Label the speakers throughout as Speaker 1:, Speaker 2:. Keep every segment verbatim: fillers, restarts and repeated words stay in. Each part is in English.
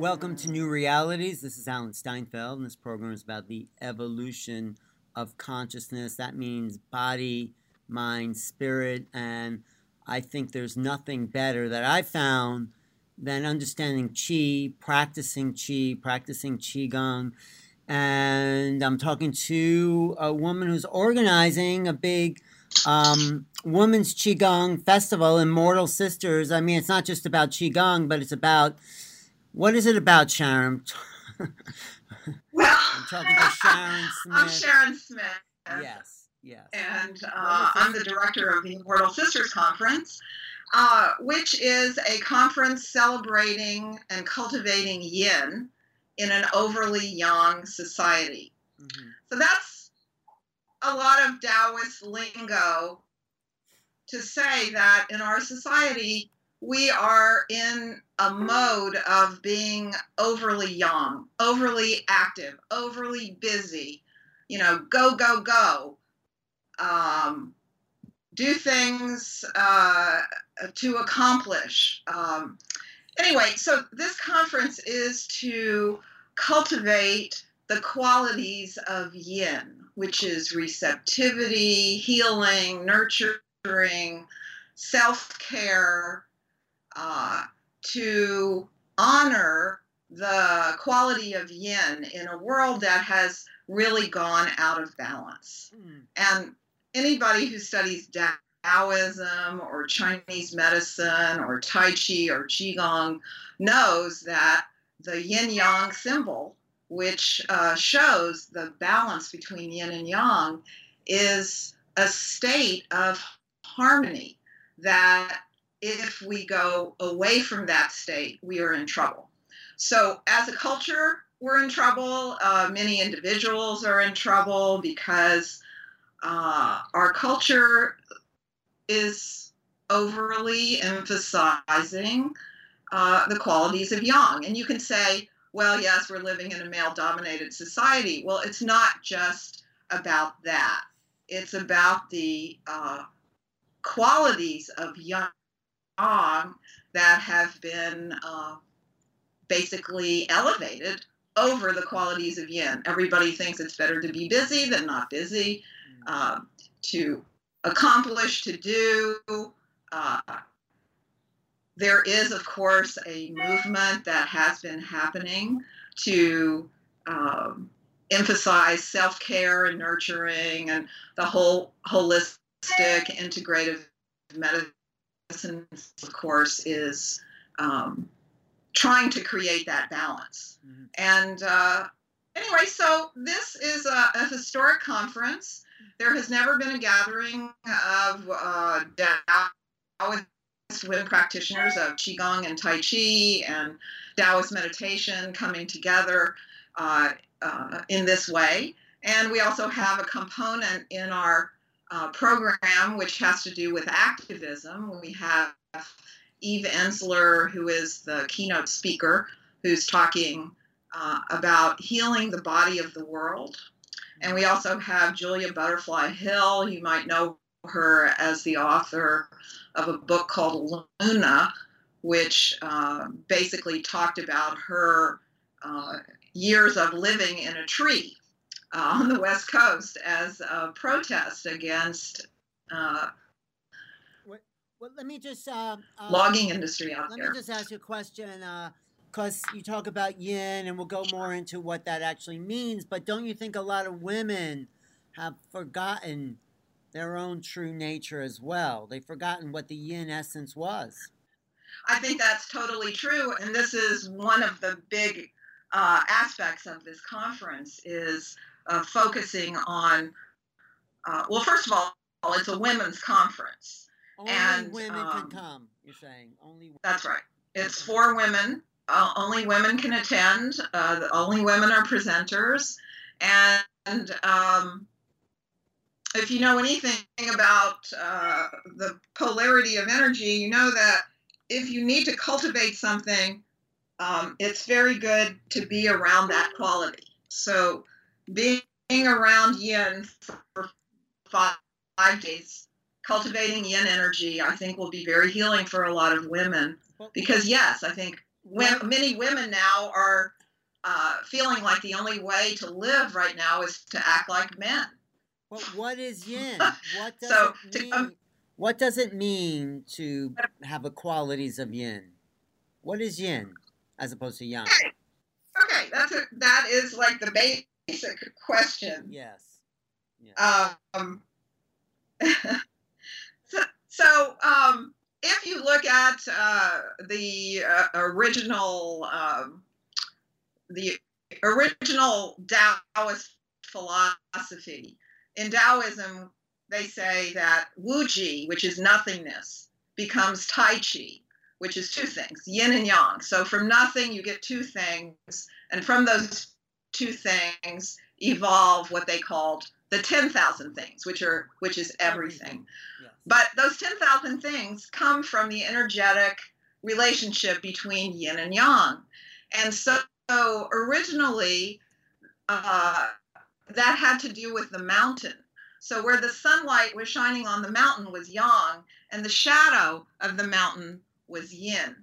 Speaker 1: Welcome to New Realities. This is Alan Steinfeld, and this program is about the evolution of consciousness. That means body, mind, spirit, and I think there's nothing better that I found than understanding Qi, practicing Qi, practicing Qigong. And I'm talking to a woman who's organizing a big um, women's Qigong festival, Immortal Sisters. I mean, it's not just about Qigong, but it's about what is it about, Sharon?
Speaker 2: Well,
Speaker 1: I'm talking to Sharon Smith.
Speaker 2: I'm Sharon Smith.
Speaker 1: Yes, yes.
Speaker 2: And uh, I'm the director of the Immortal Sisters Conference, uh, which is a conference celebrating and cultivating yin in an overly yang society. Mm-hmm. So that's a lot of Taoist lingo to say that in our society, we are in a mode of being overly yang, overly active, overly busy, you know, go, go, go, um, do things uh, to accomplish. Um, anyway, so this conference is to cultivate the qualities of yin, which is receptivity, healing, nurturing, self-care, Uh, to honor the quality of yin in a world that has really gone out of balance. Mm. And anybody who studies Taoism or Chinese medicine or Tai Chi or Qigong knows that the yin-yang symbol, which uh, shows the balance between yin and yang, is a state of harmony that if we go away from that state, we are in trouble. So as a culture, we're in trouble. Uh, many individuals are in trouble because uh, our culture is overly emphasizing uh, the qualities of yang. And you can say, well, yes, we're living in a male-dominated society. Well, it's not just about that. It's about the uh, qualities of yang that have been uh, basically elevated over the qualities of yin. Everybody thinks it's better to be busy than not busy, uh, to accomplish, to do. Uh, there is, of course, a movement that has been happening to um, emphasize self-care and nurturing and the whole holistic, integrative medicine. Of course, is um, trying to create that balance. Mm-hmm. And uh, anyway, so this is a, a historic conference. There has never been a gathering of uh, Taoist women practitioners of Qigong and Tai Chi and Taoist meditation coming together uh, uh, in this way. And we also have a component in our Uh, program, which has to do with activism. We have Eve Ensler, who is the keynote speaker, who's talking uh, about healing the body of the world. And we also have Julia Butterfly Hill. You might know her as the author of a book called Luna, which uh, basically talked about her uh, years of living in a tree Uh, on the West Coast as a protest against uh,
Speaker 1: well, well, let me just uh, uh,
Speaker 2: logging industry out
Speaker 1: let
Speaker 2: there.
Speaker 1: Let me just ask you a question, because uh, you talk about yin, and we'll go more into what that actually means. But don't you think a lot of women have forgotten their own true nature as well? They've forgotten what the yin essence was.
Speaker 2: I think that's totally true, and this is one of the big uh, aspects of this conference is Uh, focusing on, uh, well, first of all, it's a women's conference.
Speaker 1: Only
Speaker 2: and,
Speaker 1: women
Speaker 2: um,
Speaker 1: can come, you're saying. Only women.
Speaker 2: That's right. It's for women. Uh, only women can attend. Uh, the only women are presenters. And um, if you know anything about uh, the polarity of energy, you know that if you need to cultivate something, um, it's very good to be around that quality. So being around yin for five, five days, cultivating yin energy, I think will be very healing for a lot of women. Because yes, I think when
Speaker 1: What
Speaker 2: many women now are uh, feeling like the only way to live right now is to act like men.
Speaker 1: what what is yin? What does
Speaker 2: So
Speaker 1: it
Speaker 2: to um,
Speaker 1: mean? What does it mean to have the qualities of yin? What is yin as opposed to yang?
Speaker 2: okay, okay, that's a, that is like the basic question.
Speaker 1: Yes. Yes.
Speaker 2: Um, so, so um, if you look at uh, the uh, original um, the original Taoist philosophy. In Taoism, they say that Wuji, which is nothingness, becomes Tai Chi, which is two things, yin and yang. So from nothing, you get two things. And from those two things evolve what they called the ten thousand things, which are which is everything.
Speaker 1: Everything. Yes.
Speaker 2: But those ten thousand things come from the energetic relationship between yin and yang. And so so originally, uh, that had to do with the mountain. So where the sunlight was shining on the mountain was yang, and the shadow of the mountain was yin.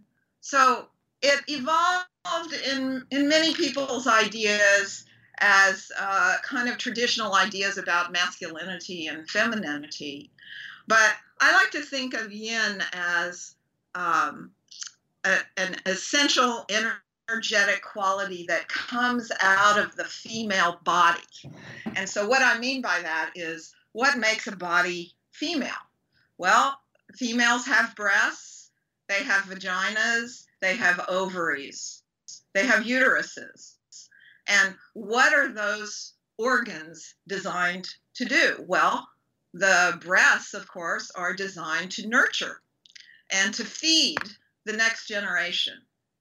Speaker 2: So it evolved in, in many people's ideas as uh, kind of traditional ideas about masculinity and femininity. But I like to think of yin as um, a, an essential inner energetic quality that comes out of the female body. And so what I mean by that is, what makes a body female? Well, females have breasts, they have vaginas, they have ovaries, they have uteruses. And what are those organs designed to do? Well, the breasts, of course, are designed to nurture and to feed the next generation.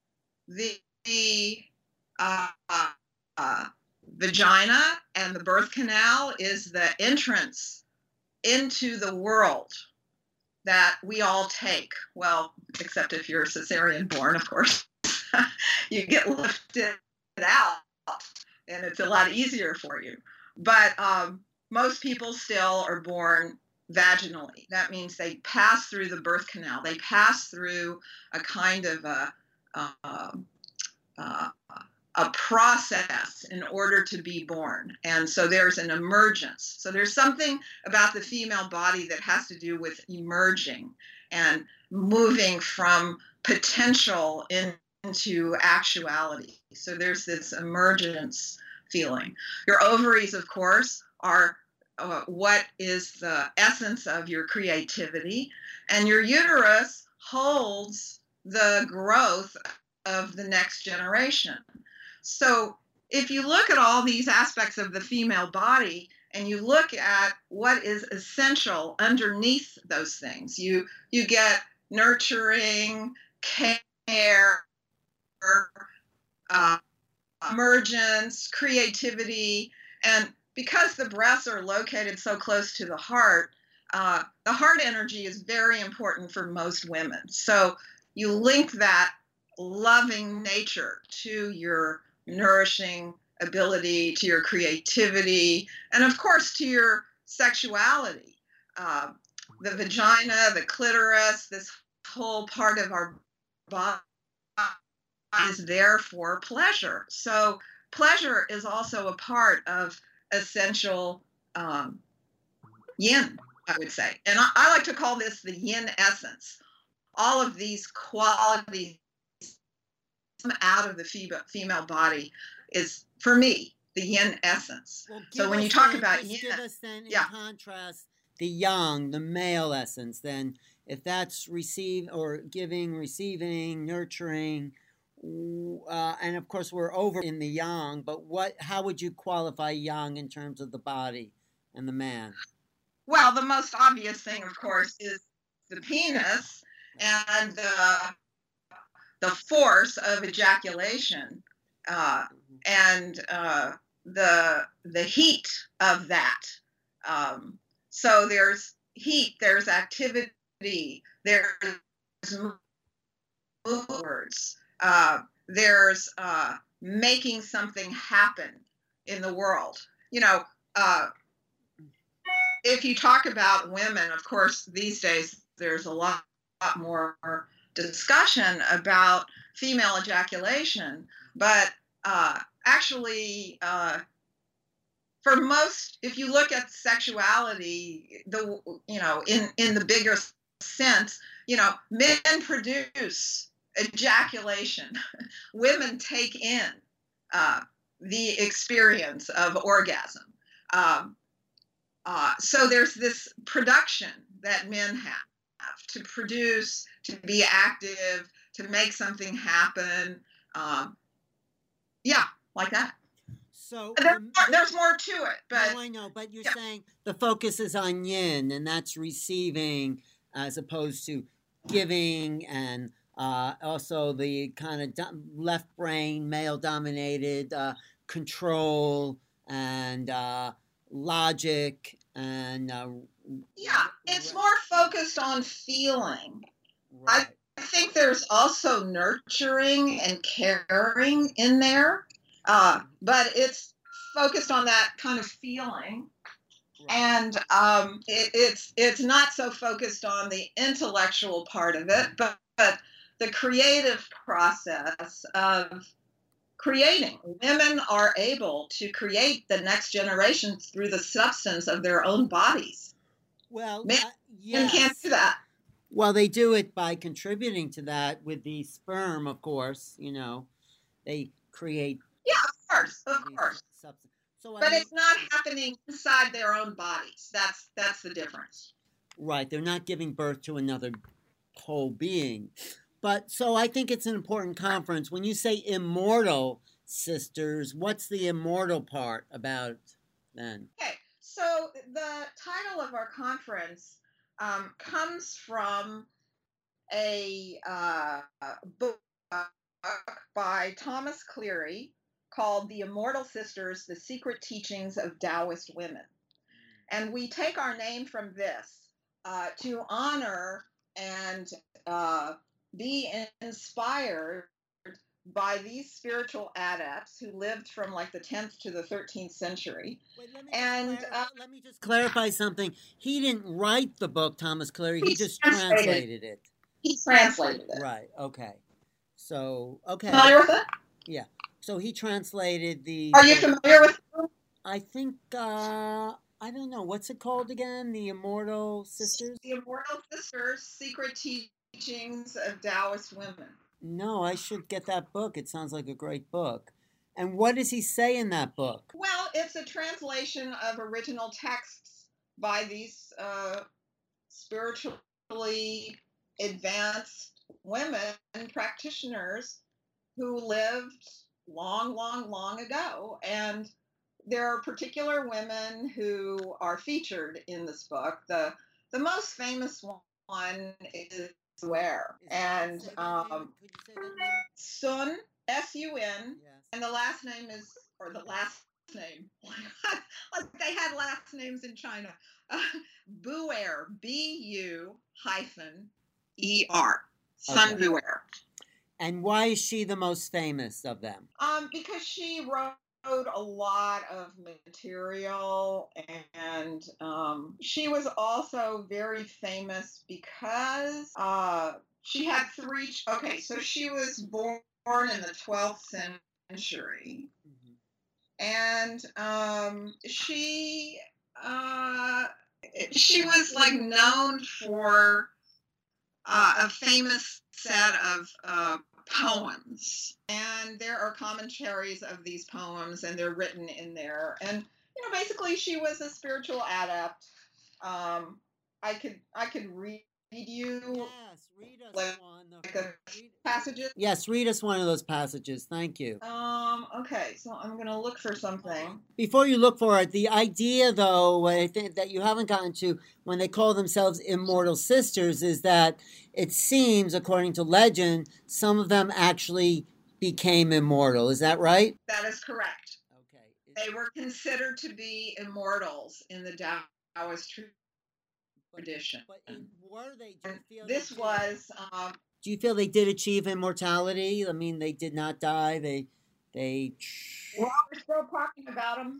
Speaker 2: The The uh, uh, vagina and the birth canal is the entrance into the world that we all take. Well, except if you're cesarean born, of course. You get lifted out, and it's a lot easier for you. But um, most people still are born vaginally. That means they pass through the birth canal. They pass through a kind of a uh, Uh, a process in order to be born. And so there's an emergence. So there's something about the female body that has to do with emerging and moving from potential into actuality. So there's this emergence feeling. Your ovaries, of course, are uh, what is the essence of your creativity. And your uterus holds the growth of the next generation. So if you look at all these aspects of the female body and you look at what is essential underneath those things, you you get nurturing, care, uh, emergence, creativity, and because the breasts are located so close to the heart, uh, the heart energy is very important for most women. So you link that loving nature to your nourishing ability, to your creativity, and of course to your sexuality. Uh, the vagina, the clitoris, this whole part of our body is there for pleasure. So pleasure is also a part of essential um, yin, I would say. And I, I like to call this the yin essence. All of these qualities out of the female body is, for me, the yin essence.
Speaker 1: Well,
Speaker 2: so when you talk
Speaker 1: then,
Speaker 2: about
Speaker 1: just
Speaker 2: yin,
Speaker 1: give us then in
Speaker 2: yeah.
Speaker 1: contrast the yang, the male essence. Then, if that's receive or giving, receiving, nurturing, uh, and of course we're over in the yang. But what? How would you qualify yang in terms of the body and the man?
Speaker 2: Well, the most obvious thing, of course, is the penis and the the force of ejaculation, uh, and uh, the the heat of that. Um, so there's heat, there's activity, there's movers, uh, there's uh, making something happen in the world. You know, uh, if you talk about women, of course, these days there's a lot, lot more discussion about female ejaculation, but uh, actually, uh, for most, if you look at sexuality, the you know, in in the bigger sense, you know, men produce ejaculation, women take in uh, the experience of orgasm. Um, uh, so there's this production that men have to produce, to be active, to make something happen. Um, yeah, like that.
Speaker 1: So
Speaker 2: There's
Speaker 1: um,
Speaker 2: more, there's more to it, but
Speaker 1: no, I know, but you're
Speaker 2: yeah.
Speaker 1: saying the focus is on yin, and that's receiving as opposed to giving, and uh, also the kind of do- left brain, male dominated uh, control and uh, logic, and uh,
Speaker 2: Yeah, it's
Speaker 1: re-
Speaker 2: more focused on feeling. I
Speaker 1: right.
Speaker 2: I think there's also nurturing and caring in there, uh, but it's focused on that kind of feeling,
Speaker 1: Right.
Speaker 2: and um, it, it's it's not so focused on the intellectual part of it, but, but the creative process of creating. Women are able to create the next generation through the substance of their own bodies.
Speaker 1: Well,
Speaker 2: Men
Speaker 1: uh,
Speaker 2: can't
Speaker 1: yes.
Speaker 2: do that.
Speaker 1: Well, they do it by contributing to that with the sperm, of course. You know, they create
Speaker 2: Yeah, of course, of
Speaker 1: these
Speaker 2: course.
Speaker 1: substances. So I
Speaker 2: But
Speaker 1: mean,
Speaker 2: it's not happening inside their own bodies. That's that's the difference.
Speaker 1: right? They're not giving birth to another whole being. But so I think it's an important conference. When you say immortal sisters, what's the immortal part about it then?
Speaker 2: Okay, so the title of our conference um, comes from a uh, book by Thomas Cleary called The Immortal Sisters, The Secret Teachings of Taoist Women. And we take our name from this uh, to honor and uh, be inspired by these spiritual adepts who lived from like the tenth to the thirteenth century.
Speaker 1: Wait, let me
Speaker 2: And
Speaker 1: just,
Speaker 2: uh,
Speaker 1: let me just clarify something. He didn't write the book, Thomas Cleary. He
Speaker 2: he
Speaker 1: just
Speaker 2: translated,
Speaker 1: translated it.
Speaker 2: He translated it.
Speaker 1: Right. Okay. So okay.
Speaker 2: Familiar with it?
Speaker 1: Yeah. So he translated the.
Speaker 2: Are you familiar with it?
Speaker 1: I think uh, I don't know what's it called again. The Immortal Sisters.
Speaker 2: The Immortal Sisters: Secret Teachings of Taoist Women.
Speaker 1: No, I should get that book. It sounds like a great book. And what does he say in that book?
Speaker 2: Well, it's a translation of original texts by these uh, spiritually advanced women practitioners who lived long, long, long ago. And there are particular women who are featured in this book. The the most famous one is Ware, and um, Sun, S U N, yes. And the last name is, or the last name, like they had last names in China, uh, Buer, B U hyphen E R, Sun okay. Buer.
Speaker 1: And why is she the most famous of them?
Speaker 2: Um, because she wrote a lot of material, and um, she was also very famous because uh, she had three. Okay, so she was born in the twelfth century, mm-hmm. and um, she uh, she was like known for uh, a famous set of uh, poems, and there are commentaries of these poems, and they're written in there. And you know, basically, she was a spiritual adept. Um, I could I could read you.
Speaker 1: Yes, read us
Speaker 2: like,
Speaker 1: one.
Speaker 2: Like the read, passages.
Speaker 1: Yes, read us one of those passages. Thank you.
Speaker 2: Um. Okay, so I'm gonna look for something.
Speaker 1: Before you look for it, the idea, though, I think that you haven't gotten to when they call themselves immortal sisters, is that it seems, according to legend, some of them actually became immortal. Is that right?
Speaker 2: That is correct.
Speaker 1: Okay.
Speaker 2: They were considered to be immortals in the Taoist tradition.
Speaker 1: But, but in, were they? Do you feel
Speaker 2: this
Speaker 1: they
Speaker 2: was. Um,
Speaker 1: do you feel they did achieve immortality? I mean, they did not die. They, they.
Speaker 2: Well, we're still talking about them.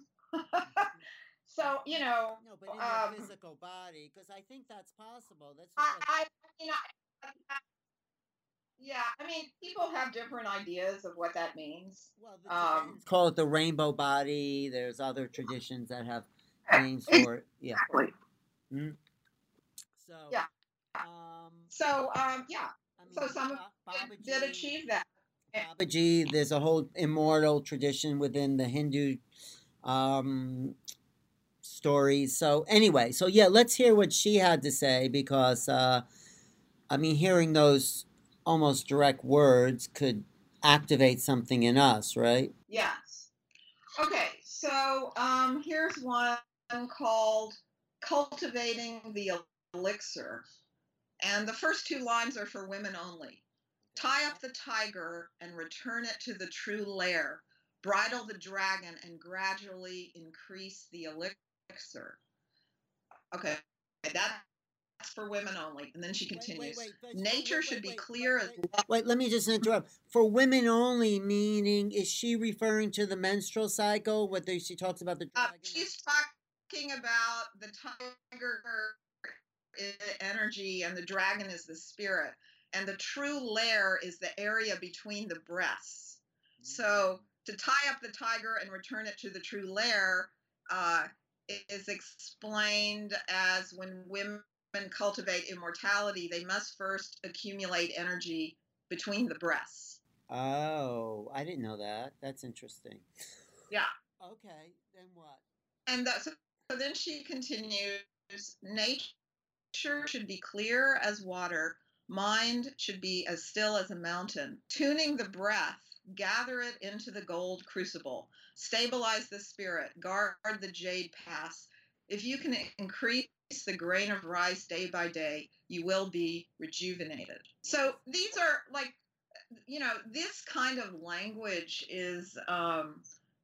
Speaker 2: So you know.
Speaker 1: No, but in
Speaker 2: um,
Speaker 1: their physical body, because I think that's possible. That's
Speaker 2: I, I, you know, Yeah, I mean, people have different ideas of what that means.
Speaker 1: Well, the
Speaker 2: Um,
Speaker 1: Tibetans call it the rainbow body. There's other traditions that have names for it. Yeah.
Speaker 2: exactly.
Speaker 1: Mhm. So,
Speaker 2: Yeah.
Speaker 1: um,
Speaker 2: So, um, yeah.
Speaker 1: I
Speaker 2: So
Speaker 1: mean,
Speaker 2: some of
Speaker 1: ba-
Speaker 2: it did
Speaker 1: Babaji,
Speaker 2: achieve that. Eh,
Speaker 1: Babaji. There's a whole immortal tradition within the Hindu um, stories. So anyway, so yeah, let's hear what she had to say because uh, I mean, hearing those almost direct words could activate something in us, right?
Speaker 2: Yes. Okay. So um, here's one called "Cultivating the Elixir," and the first two lines are for women only. Tie up the tiger and return it to the true lair. Bridle the dragon and gradually increase the elixir. Okay, that's for women only. And then she
Speaker 1: Wait, wait,
Speaker 2: continues.
Speaker 1: wait, wait,
Speaker 2: Nature
Speaker 1: wait,
Speaker 2: should
Speaker 1: wait,
Speaker 2: be
Speaker 1: wait,
Speaker 2: clear as
Speaker 1: wait, wait. Let me just interrupt. For women only, meaning is she referring to the menstrual cycle? Whether she talks about the
Speaker 2: uh,
Speaker 1: dragon? Or...
Speaker 2: she's talking about the tiger energy and the dragon is the spirit. And the true lair is the area between the breasts. So to tie up the tiger and return it to the true lair uh, is explained as when women cultivate immortality, they must first accumulate energy between the breasts.
Speaker 1: Oh, I didn't know that. That's interesting.
Speaker 2: Yeah.
Speaker 1: Okay, then what?
Speaker 2: And that, so, so then she continues, nature should be clear as water, mind should be as still as a mountain. Tuning the breath, gather it into the gold crucible, stabilize the spirit, guard the jade pass. If you can increase the grain of rice day by day, you will be rejuvenated. So these are like, you know, this kind of language is um,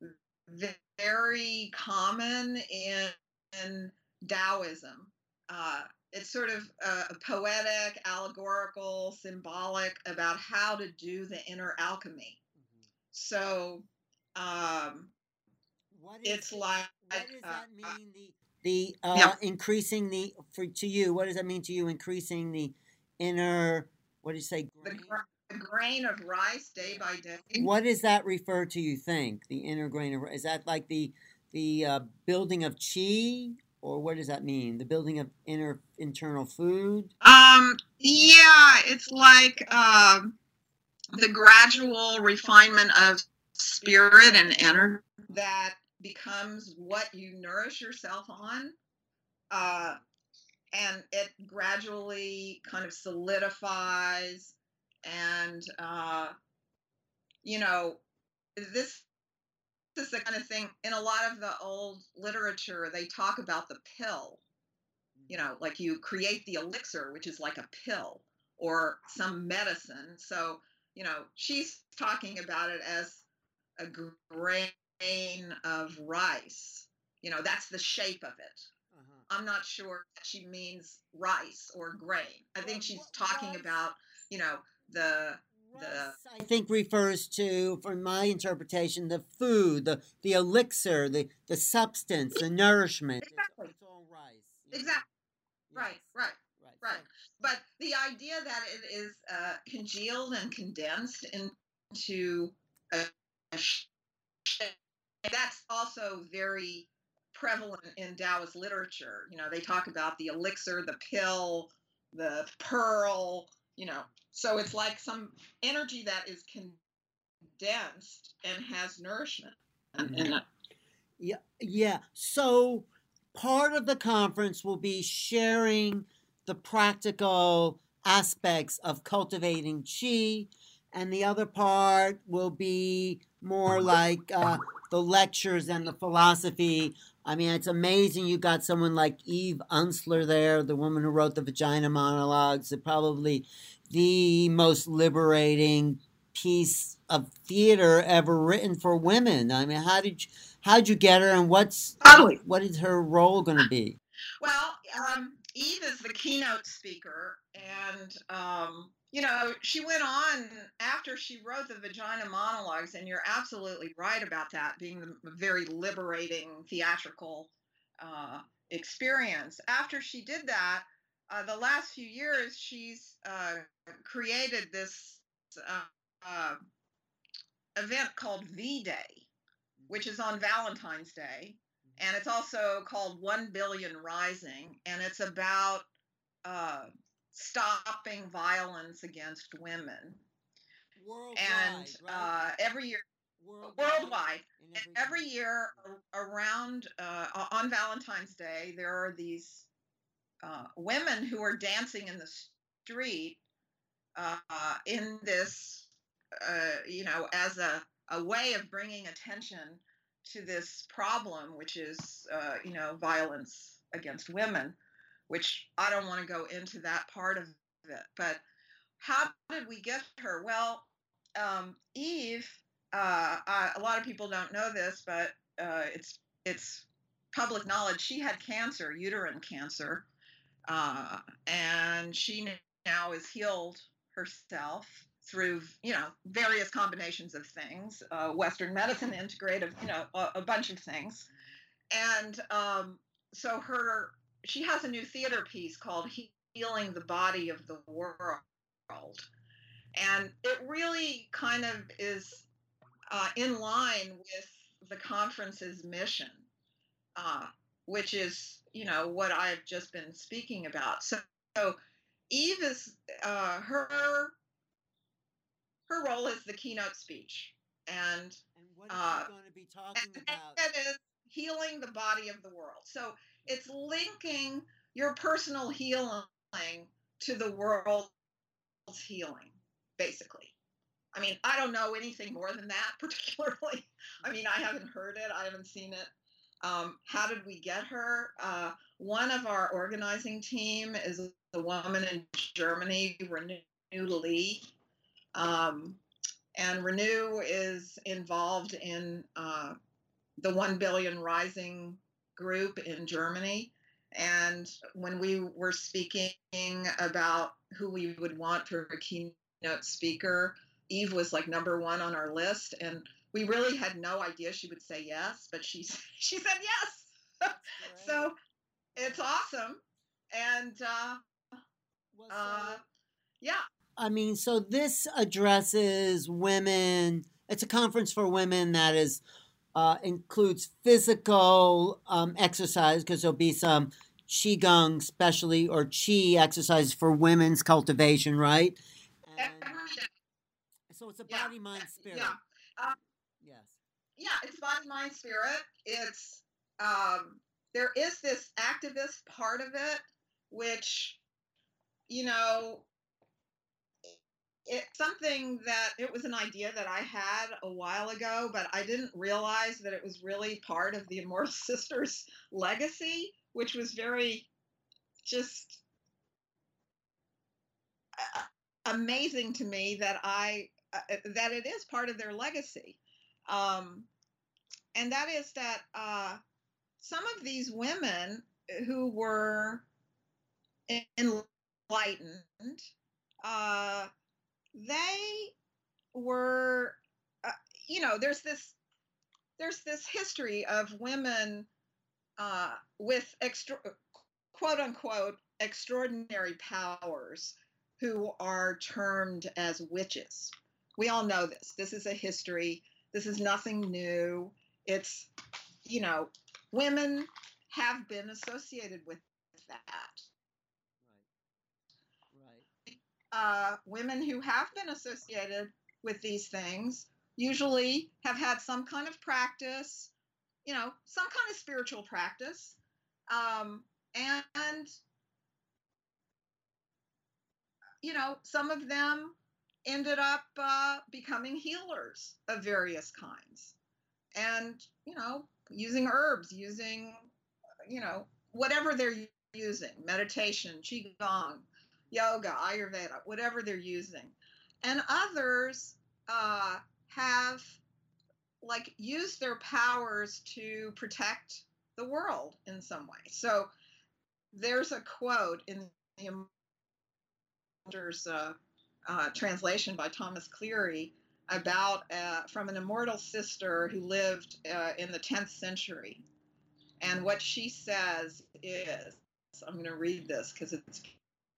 Speaker 2: very common in, in Taoism. Uh, it's sort of uh, poetic, allegorical, symbolic about how to do the inner alchemy. Mm-hmm. So um,
Speaker 1: what is
Speaker 2: it's like,
Speaker 1: what does
Speaker 2: uh,
Speaker 1: that mean? The the uh,
Speaker 2: yeah.
Speaker 1: increasing the for to you. What does that mean to you? Increasing the inner. What do you say?
Speaker 2: The,
Speaker 1: Grain?
Speaker 2: the grain of rice day by day.
Speaker 1: What does that refer to? You think the inner grain of is that like the the uh, building of chi, or what does that mean? The building of inner internal food.
Speaker 2: Um. Yeah, it's like um, the gradual refinement of spirit and energy that becomes what you nourish yourself on. Uh, and it gradually kind of solidifies and uh, you know this is the kind of thing in a lot of the old literature they talk about the pill, you know, like you create the elixir which is like a pill or some medicine. So you know she's talking about it as a grain of rice, you know, that's the shape of it. Uh-huh. I'm not sure that she means rice or grain. I think she's talking about, you know, the the
Speaker 1: I think refers to, from my interpretation, the food, the the elixir, the the substance, the nourishment.
Speaker 2: Exactly.
Speaker 1: It's, it's all rice.
Speaker 2: Exactly. Yes. Right. Right.
Speaker 1: Right.
Speaker 2: Right. So, but the idea that it is uh, congealed and condensed into a, a that's also very prevalent in Taoist literature. You know, they talk about the elixir, the pill, the pearl, you know. So it's like some energy that is condensed and has nourishment. Mm-hmm. In it.
Speaker 1: Yeah, yeah. So part of the conference will be sharing the practical aspects of cultivating chi, and the other part will be more like uh, the lectures and the philosophy. I mean, it's amazing you got someone like Eve Ensler there, the woman who wrote the Vagina Monologues, probably the most liberating piece of theater ever written for women. I mean, how did you, how'd you get her, and what's
Speaker 2: totally.
Speaker 1: what is her role going to be?
Speaker 2: Well, um, Eve is the keynote speaker, and um, you know, she went on after she wrote the Vagina Monologues, and you're absolutely right about that being a very liberating theatrical uh, experience. After she did that, uh, the last few years, she's uh, created this uh, uh, event called V-Day, which is on Valentine's Day, and it's also called One Billion Rising, and it's about uh, stopping violence against women.
Speaker 1: Worldwide,
Speaker 2: and
Speaker 1: right?
Speaker 2: uh, every year,
Speaker 1: Worldwide.
Speaker 2: worldwide,
Speaker 1: in
Speaker 2: and
Speaker 1: every,
Speaker 2: every year around uh, on Valentine's Day, there are these uh, women who are dancing in the street uh, in this, uh, you know, as a, a way of bringing attention to this problem, which is, uh, you know, violence against women, which I don't want to go into that part of it. But how did we get her? Well, um, Eve, uh, I, a lot of people don't know this, but uh, it's it's public knowledge. She had cancer, uterine cancer, uh, and she now is healed herself through, you know, various combinations of things, uh, Western medicine, integrative, you know, a, a bunch of things. And um, so her, she has a new theater piece called Healing the Body of the World. And it really kind of is uh, in line with the conference's mission, uh, which is, you know, what I've just been speaking about. So, so Eve is uh, her her role is the keynote speech, and
Speaker 1: and what is
Speaker 2: uh,
Speaker 1: she going to be talking
Speaker 2: and
Speaker 1: about?
Speaker 2: that is healing the body of the world. So it's linking your personal healing to the world's healing, basically. I mean, I don't know anything more than that particularly. I mean, I haven't heard it. I haven't seen it. Um, how did we get her? Uh, one of our organizing team is a woman in Germany, Renew Lee. Um, and Renew is involved in uh, the One Billion Rising group in Germany. And when we were speaking about who we would want for a keynote speaker, Eve was like number one on our list. And we really had no idea she would say yes, but she, she said yes. So it's awesome. And uh,
Speaker 1: well, so,
Speaker 2: uh, yeah.
Speaker 1: I mean, so this addresses women. It's a conference for women that is uh, includes physical um, exercise, because there'll be some qigong, specially, or qi exercises for women's cultivation, right? And so it's a
Speaker 2: yeah.
Speaker 1: body, mind, spirit.
Speaker 2: Yeah. Uh,
Speaker 1: yes.
Speaker 2: Yeah, it's body, mind, spirit. It's um, there is this activist part of it, which, you know, it's something that it was an idea that I had a while ago, but I didn't realize that it was really part of the Immortal Sisters legacy, which was very just uh, amazing to me that I uh, that it is part of their legacy, um, and that is that uh, some of these women who were enlightened, uh, they were, uh, you know, there's this there's this history of women uh, with extra, quote unquote, extraordinary powers who are termed as witches. We all know this. This is a history. This is nothing new. It's, you know, women have been associated with that.
Speaker 1: Right. Right.
Speaker 2: Uh, women who have been associated with these things usually have had some kind of practice, you know, some kind of spiritual practice. Um, and, you know, some of them ended up uh, becoming healers of various kinds. And, you know, using herbs, using, you know, whatever they're using, meditation, qigong, yoga, Ayurveda, whatever they're using. And others uh, have like used their powers to protect the world in some way. So there's a quote in the uh, uh, translation by Thomas Cleary about uh, from an immortal sister who lived uh, in the tenth century. And what she says is, I'm going to read this because it's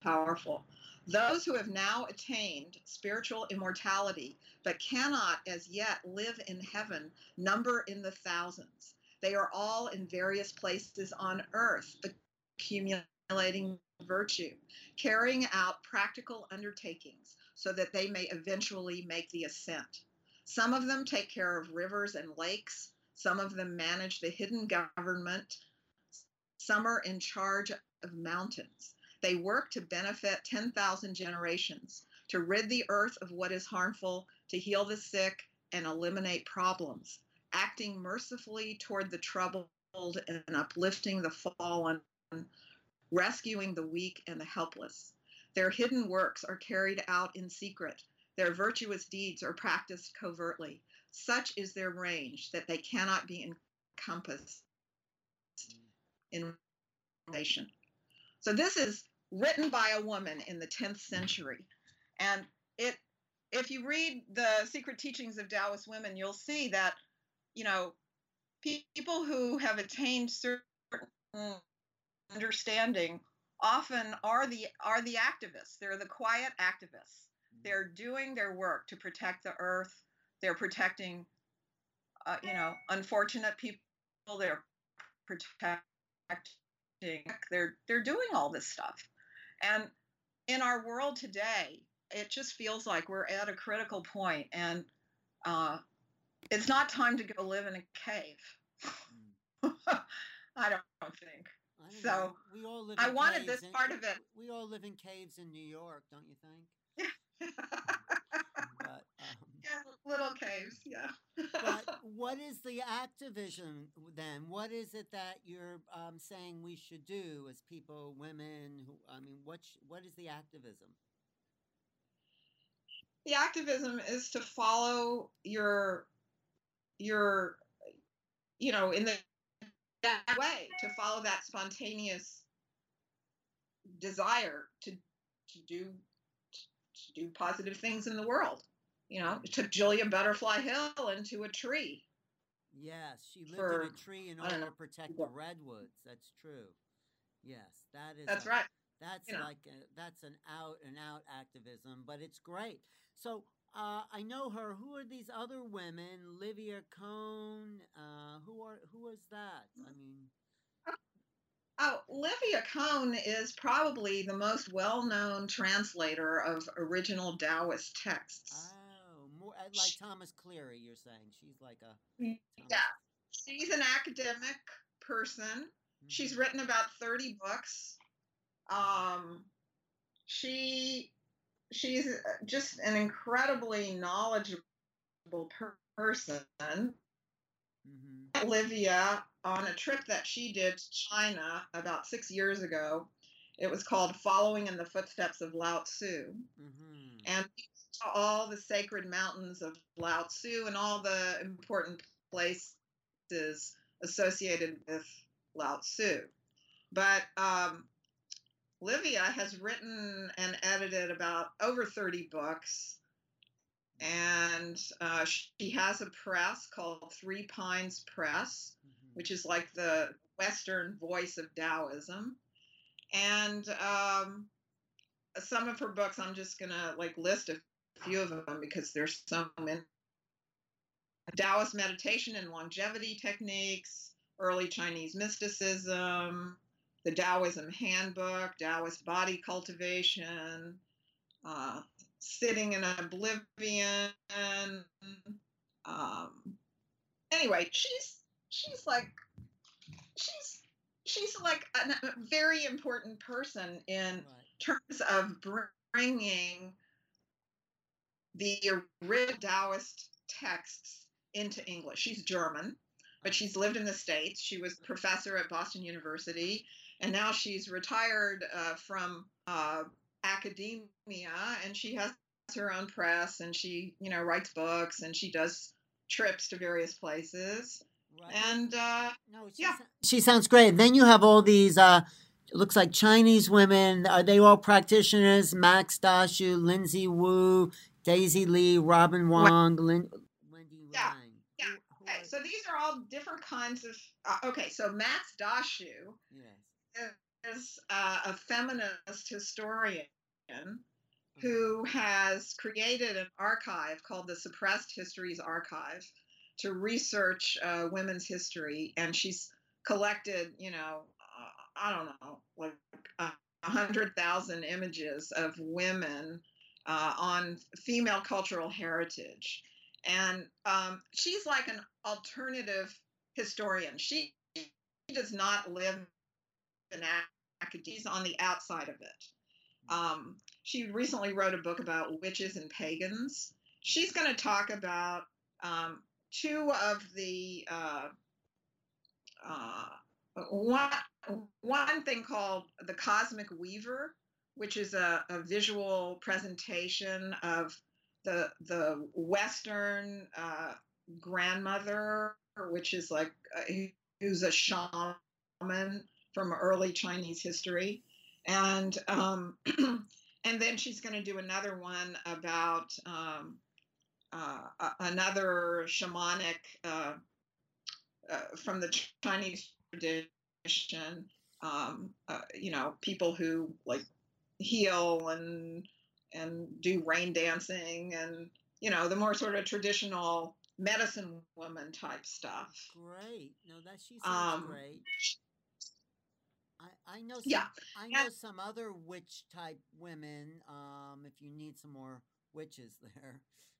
Speaker 2: powerful. Those who have now attained spiritual immortality but cannot as yet live in heaven number in the thousands. They are all in various places on earth, accumulating virtue, carrying out practical undertakings so that they may eventually make the ascent. Some of them take care of rivers and lakes. Some of them manage the hidden government. Some are in charge of mountains. They work to benefit ten thousand generations, to rid the earth of what is harmful, to heal the sick, and eliminate problems, acting mercifully toward the troubled and uplifting the fallen, rescuing the weak and the helpless. Their hidden works are carried out in secret. Their virtuous deeds are practiced covertly. Such is their range that they cannot be encompassed in relation. So this is written by a woman in the tenth century. And it, if you read the Secret Teachings of Taoist Women, you'll see that, you know, people who have attained certain understanding often are the are the activists. They're the quiet activists. They're doing their work to protect the earth. They're protecting, uh, you know, unfortunate people. They're protecting. They're they're doing all this stuff. And in our world today, it just feels like we're at a critical point, and uh, it's not time to go live in a cave. Mm. I don't, don't think.
Speaker 1: I don't
Speaker 2: so
Speaker 1: know. We all live
Speaker 2: I
Speaker 1: in
Speaker 2: wanted
Speaker 1: caves
Speaker 2: this
Speaker 1: in,
Speaker 2: part of it.
Speaker 1: We all live in caves in New York, don't you think? but um,
Speaker 2: yeah, little caves, yeah.
Speaker 1: But what is the activism then? What is it that you're um, saying we should do as people, women? Who I mean, what sh- what is the activism?
Speaker 2: The activism is to follow your your you know in the that way, to follow that spontaneous desire to to do to do positive things in the world. You know, it took Julia Butterfly Hill into a tree.
Speaker 1: Yes, she lived
Speaker 2: for,
Speaker 1: in a tree in order to protect the redwoods. That's true. Yes, that is.
Speaker 2: That's
Speaker 1: a,
Speaker 2: right.
Speaker 1: That's
Speaker 2: you
Speaker 1: like a, that's an out and out activism, but it's great. So uh, I know her. Who are these other women? Livia Cohn. Uh, who are who is that? I mean.
Speaker 2: Oh, Livia Cohn is probably the most well-known translator of original Taoist texts.
Speaker 1: Oh, more like Thomas Cleary, you're saying. She's like a...
Speaker 2: Thomas. Yeah, she's an academic person. Mm-hmm. She's written about thirty books. Um, she she's just an incredibly knowledgeable per- person. Mm-hmm. Olivia, on a trip that she did to China about six years ago, it was called Following in the Footsteps of Lao Tzu. Mm-hmm. And all the sacred mountains of Lao Tzu and all the important places associated with Lao Tzu. But um, Livia has written and edited about over thirty books. And uh, she has a press called Three Pines Press, mm-hmm. which is like the Western voice of Taoism. And um, some of her books, I'm just going to like list a few of them because there's so many. Taoist meditation and longevity techniques, early Chinese mysticism, the Taoism handbook, Taoist body cultivation, uh, sitting in oblivion. Um, anyway, she's she's like she's she's like a very important person in right. terms of bringing the original Taoist texts into English. She's German, but she's lived in the States. She was a professor at Boston University, and now she's retired uh, from uh, academia, and she has her own press, and she, you know, writes books, and she does trips to various places. Right. And uh,
Speaker 1: no, she
Speaker 2: yeah,
Speaker 1: so- she sounds great. And then you have all these. Uh, it looks like Chinese women. Are they all practitioners? Max Dashu, Lindsay Wu, Daisy Lee, Robin Wong, Lin- Wendy
Speaker 2: yeah.
Speaker 1: Wang.
Speaker 2: Yeah. Who, okay, so these are all different kinds of. Uh, okay, so Max Dashu.
Speaker 1: Yes.
Speaker 2: is uh, a feminist historian who has created an archive called the Suppressed Histories Archive to research uh, women's history. And she's collected, you know, uh, I don't know, like a hundred thousand images of women uh, on female cultural heritage. And um, she's like an alternative historian. She, she does not live in academia. She's on the outside of it. Um, she recently wrote a book about witches and pagans. She's going to talk about um, two of the uh, uh, one one thing called the Cosmic Weaver, which is a, a visual presentation of the the Western uh, grandmother, which is like uh, who's a shaman from early Chinese history. And um, and then she's going to do another one about um, uh, another shamanic uh, uh, from the Chinese tradition. Um, uh, you know, people who like heal and and do rain dancing and you know the more sort of traditional medicine woman type stuff.
Speaker 1: Great. No, that she sounds um, great. I, I know some,
Speaker 2: yeah.
Speaker 1: I know some other witch type women. Um, if you need some more witches there.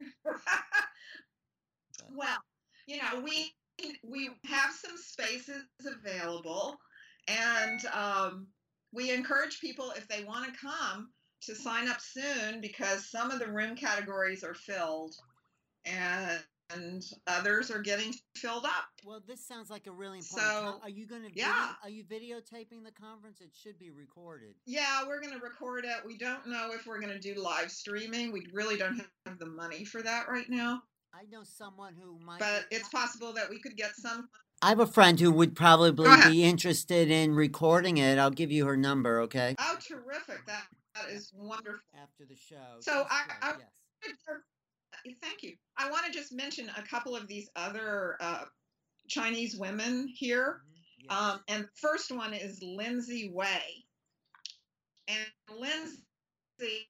Speaker 2: Well, you know, we we have some spaces available, and um, we encourage people if they want to come to sign up soon because some of the room categories are filled, and. And others are getting filled up.
Speaker 1: Well, this sounds like a really important.
Speaker 2: So,
Speaker 1: con- are you going to?
Speaker 2: Yeah.
Speaker 1: Video, are you videotaping the conference? It should be recorded.
Speaker 2: Yeah, we're going to record it. We don't know if we're going to do live streaming. We really don't have the money for that right now.
Speaker 1: I know someone who might.
Speaker 2: But it's possible that we could get some.
Speaker 1: I have a friend who would probably be interested in recording it. I'll give you her number. Okay.
Speaker 2: Oh, terrific! That that is wonderful.
Speaker 1: After the show.
Speaker 2: So I. I
Speaker 1: yes.
Speaker 2: Thank you. I want to just mention a couple of these other uh, Chinese women here. Mm-hmm. Yes. Um, and the first one is Lindsay Wei. And Lindsay,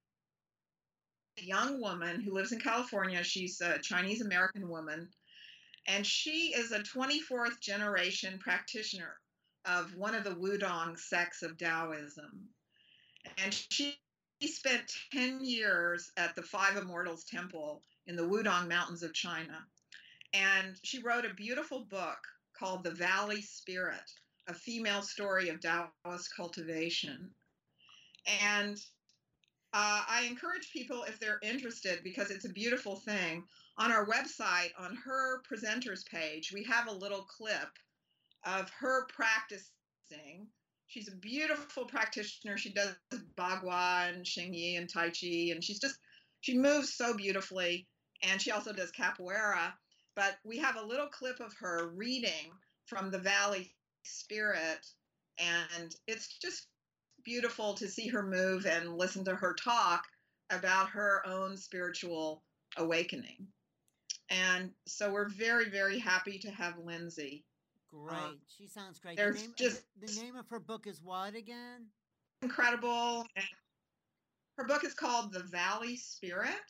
Speaker 2: a young woman who lives in California, she's a Chinese American woman, and she is a twenty-fourth generation practitioner of one of the Wudong sects of Taoism. And she spent ten years at the Five Immortals Temple in the Wudong Mountains of China. And she wrote a beautiful book called The Valley Spirit, a female story of Taoist cultivation. And uh, I encourage people, if they're interested, because it's a beautiful thing, on our website, on her presenters page, we have a little clip of her practicing. She's a beautiful practitioner. She does Bagua and Xingyi and Tai Chi, and she's just, she moves so beautifully. And she also does capoeira, but we have a little clip of her reading from the Valley Spirit, and it's just beautiful to see her move and listen to her talk about her own spiritual awakening. And so we're very, very happy to have Lindsay.
Speaker 1: Great. Um, she sounds great.
Speaker 2: There's
Speaker 1: the, name,
Speaker 2: just,
Speaker 1: the name of her book is what again?
Speaker 2: Incredible. Her book is called The Valley Spirit.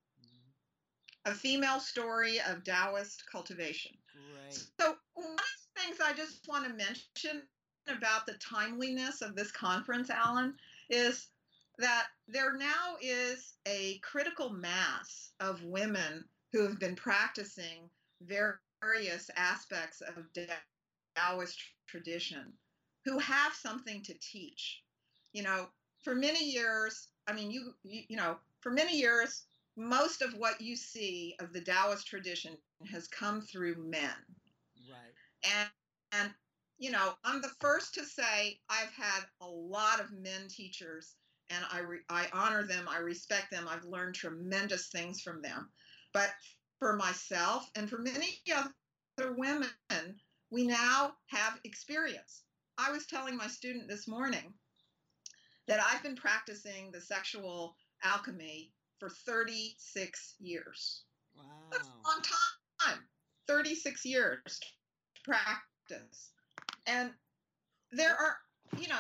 Speaker 2: A female story of Taoist cultivation.
Speaker 1: Great.
Speaker 2: So one of the things I just want to mention about the timeliness of this conference, Alan, is that there now is a critical mass of women who have been practicing various aspects of Taoist tradition who have something to teach. You know, for many years, I mean, you, you, you know, for many years, most of what you see of the Taoist tradition has come through men.
Speaker 1: Right.
Speaker 2: And, and you know, I'm the first to say I've had a lot of men teachers, and I, re, I honor them, I respect them, I've learned tremendous things from them. But for myself and for many other women, we now have experience. I was telling my student this morning that I've been practicing the sexual alchemy for thirty-six years.
Speaker 1: Wow.
Speaker 2: That's a long time. thirty-six years to practice. And there are, you know,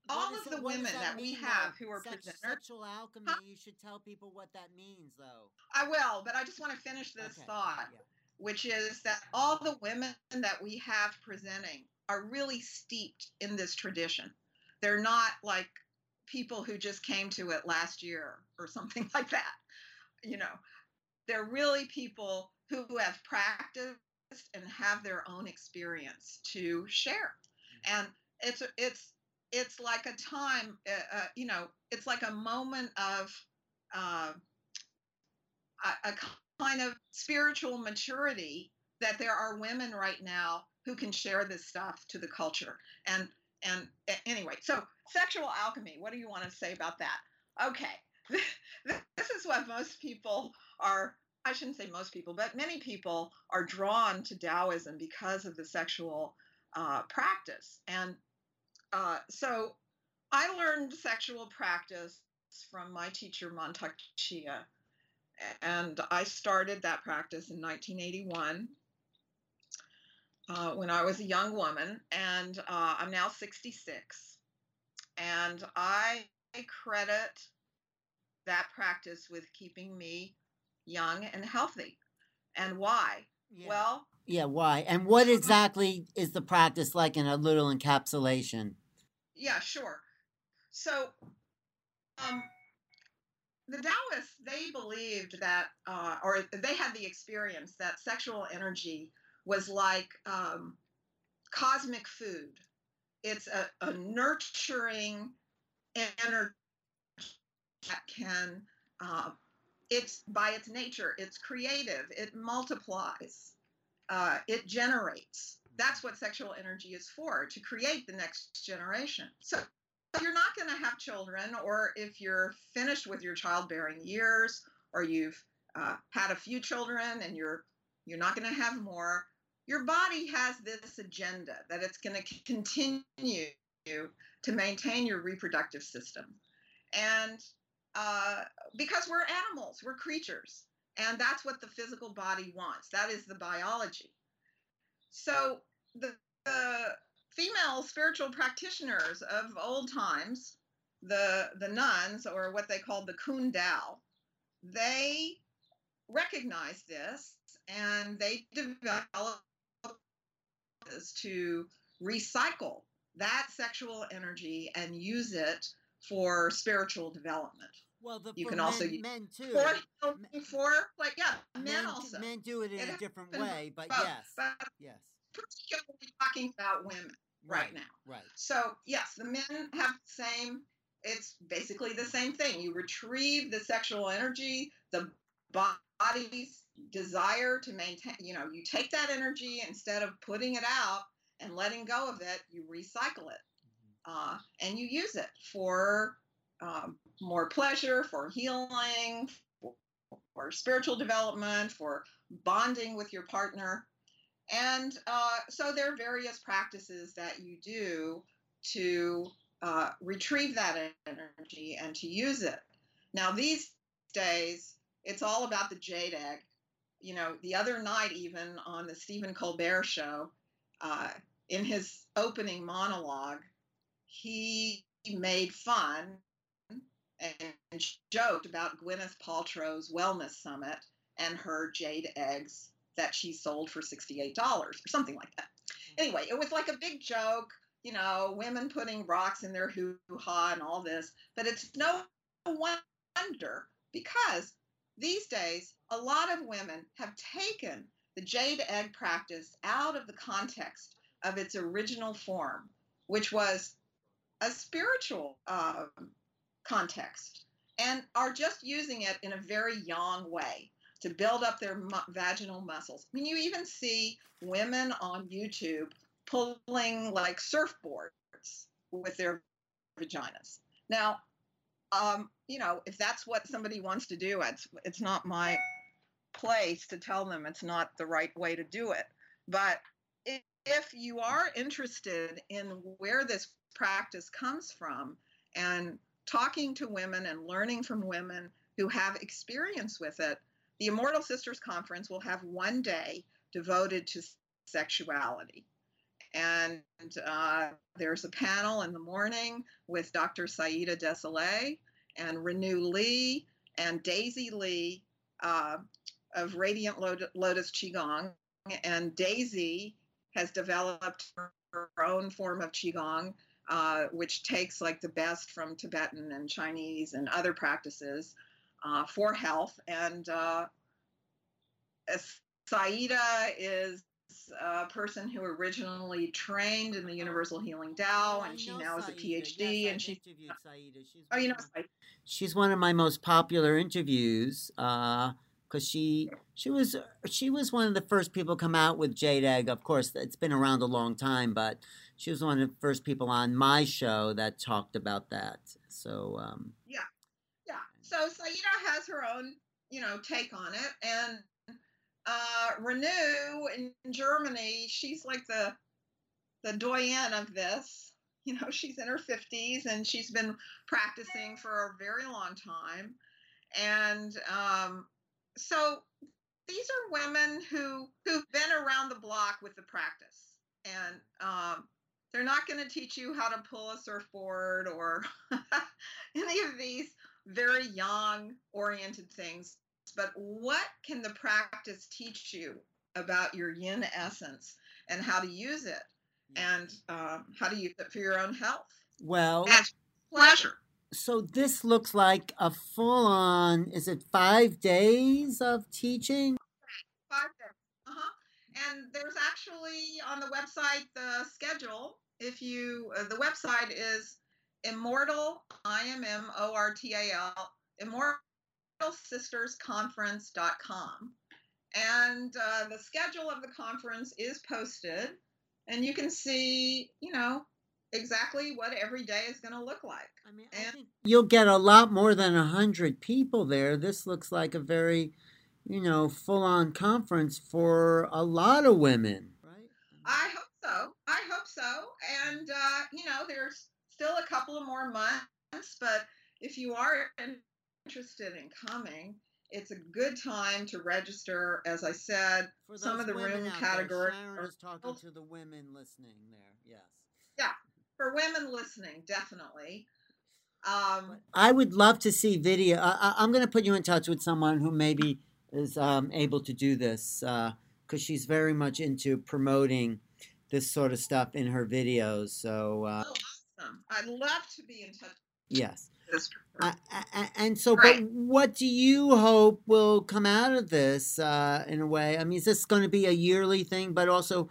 Speaker 1: What
Speaker 2: all
Speaker 1: is
Speaker 2: of
Speaker 1: it,
Speaker 2: the
Speaker 1: what does
Speaker 2: women
Speaker 1: that
Speaker 2: that we
Speaker 1: mean,
Speaker 2: have
Speaker 1: though?
Speaker 2: who are
Speaker 1: Sex,
Speaker 2: presenters.
Speaker 1: sexual alchemy.
Speaker 2: Huh?
Speaker 1: You should tell people what that means, though.
Speaker 2: I will, but I just want to finish this
Speaker 1: Okay.
Speaker 2: thought,
Speaker 1: Yeah.
Speaker 2: which is that all the women that we have presenting are really steeped in this tradition. They're not like people who just came to it last year or something like that. You know, they're really people who have practiced and have their own experience to share. And it's it's it's like a time, uh, uh, you know, it's like a moment of uh, a, a kind of spiritual maturity that there are women right now who can share this stuff to the culture. And and anyway, so sexual alchemy. What do you want to say about that? Okay, this is what most people are. I shouldn't say most people, but many people are drawn to Taoism because of the sexual uh, practice. And uh, so I learned sexual practice from my teacher, Mantak Chia. And I started that practice in nineteen eighty-one uh, when I was a young woman. And uh, I'm now sixty-six. And I credit that practice with keeping me young and healthy. And why?
Speaker 1: Yeah.
Speaker 2: Well,
Speaker 1: Yeah, why? And what exactly is the practice like in a little encapsulation?
Speaker 2: Yeah, sure. So, um, the Taoists, they believed that, uh, or they had the experience that sexual energy was like um, cosmic food. It's a, a nurturing energy that can, uh, it's by its nature, it's creative, it multiplies, uh, it generates. That's what sexual energy is for, to create the next generation. So if you're not going to have children, or if you're finished with your childbearing years, or you've uh, had a few children and you're you're not going to have more, your body has this agenda that it's going to continue to maintain your reproductive system. And uh, because we're animals, we're creatures, and that's what the physical body wants. That is the biology. So the, the female spiritual practitioners of old times, the the nuns, or what they called the Kun Dao, they recognized this and they developed to recycle that sexual energy and use it for spiritual development.
Speaker 1: Well, the,
Speaker 2: You
Speaker 1: for
Speaker 2: can
Speaker 1: men,
Speaker 2: also use
Speaker 1: men too.
Speaker 2: for, for like yeah, men,
Speaker 1: Men,
Speaker 2: also.
Speaker 1: men do it in
Speaker 2: It
Speaker 1: a different
Speaker 2: happens
Speaker 1: way, but
Speaker 2: both,
Speaker 1: yes,
Speaker 2: but
Speaker 1: yes,
Speaker 2: particularly talking about women right,
Speaker 1: right
Speaker 2: now.
Speaker 1: right.
Speaker 2: So yes, the men have the same. It's basically the same thing. You retrieve the sexual energy, the body's desire to maintain. You know, you take that energy, instead of putting it out and letting go of it, you recycle it, uh, and you use it for um, more pleasure, for healing, for, for spiritual development, for bonding with your partner. And uh, so there are various practices that you do to uh, retrieve that energy and to use it. Now, these days, it's all about the jade egg. You know, the other night, even on the Stephen Colbert show, uh, in his opening monologue, he made fun and joked about Gwyneth Paltrow's wellness summit and her jade eggs that she sold for sixty-eight dollars or something like that. Anyway, it was like a big joke, you know, women putting rocks in their hoo-ha and all this. But it's no wonder, because these days, a lot of women have taken the jade egg practice out of the context of its original form, which was a spiritual uh, context, and are just using it in a very yang way to build up their mu- vaginal muscles. I mean, you even see women on YouTube pulling like surfboards with their vaginas. Now, um, you know, if that's what somebody wants to do, it's, it's not my place to tell them it's not the right way to do it. But if, if you are interested in where this practice comes from, and talking to women and learning from women who have experience with it, the Immortal Sisters Conference will have one day devoted to sexuality. And uh, there's a panel in the morning with Doctor Saida Desolé and Renew Lee and Daisy Lee uh, of Radiant Lotus Qigong. And Daisy has developed her own form of Qigong, uh, which takes like the best from Tibetan and Chinese and other practices uh, for health. And uh, Saida is a person who originally trained in the Universal Healing Tao,
Speaker 1: Oh,
Speaker 2: and
Speaker 1: I
Speaker 2: she
Speaker 1: know
Speaker 2: now is a
Speaker 1: Saida.
Speaker 2: PhD.
Speaker 1: Yes,
Speaker 2: And
Speaker 1: I've
Speaker 2: she's
Speaker 1: interviewed Saida. She's
Speaker 2: oh,
Speaker 1: one
Speaker 2: you
Speaker 1: of
Speaker 2: know,
Speaker 1: my, she's one of my most popular interviews because she she was she was one of the first people to come out with Jade Egg. Of course, it's been around a long time, but she was one of the first people on my show that talked about that. So um,
Speaker 2: yeah, yeah. So Saida has her own, you know, take on it, and uh, Renew in Germany, she's like the the doyen of this. You know, she's in her fifties and she's been practicing for a very long time. And um, so these are women who who've been around the block with the practice, and um, they're not going to teach you how to pull a surfboard or any of these very young oriented things. But what can the practice teach you about your yin essence and how to use it, and um, how to use it for your own health?
Speaker 1: well,
Speaker 2: And pleasure.
Speaker 1: So this looks like a full-on, is it five days of teaching?
Speaker 2: Five days. Uh-huh. And there's actually on the website the schedule. If you, uh, the website is Immortal, I M M O R T A L, immortal sisters conference dot com. And uh, the schedule of the conference is posted, and you can see, you know, exactly what every day is going to look like.
Speaker 1: I mean, I think you'll get a lot more than a hundred people there. This looks like a very, you know, full-on conference for a lot of women, right?
Speaker 2: I hope so. I hope so. And uh, you know, there's still a couple of more months, but if you are interested in coming, it's a good time to register. As I said,
Speaker 1: For
Speaker 2: some
Speaker 1: those
Speaker 2: of the
Speaker 1: women
Speaker 2: room
Speaker 1: out
Speaker 2: categories.
Speaker 1: there, Sharon
Speaker 2: are
Speaker 1: is talking to the women listening there. Yes.
Speaker 2: Yeah, for women listening, definitely. Um,
Speaker 1: I would love to see video. I, I, I'm going to put you in touch with someone who maybe is um, able to do this because uh, she's very much into promoting this sort of stuff in her videos. So uh,
Speaker 2: oh, awesome! I'd love to be in touch.
Speaker 1: Yes.
Speaker 2: This
Speaker 1: I, I, and so,
Speaker 2: Right.
Speaker 1: but what do you hope will come out of this uh, in a way? I mean, is this going to be a yearly thing? But also,